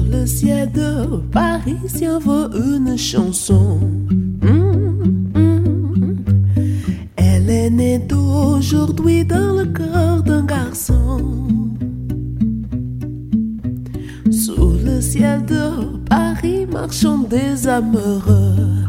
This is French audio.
le ciel de Paris s'y envoie une chanson. Elle est née d'aujourd'hui dans le cœur d'un garçon. Sous le ciel de Paris marchent des amoureux.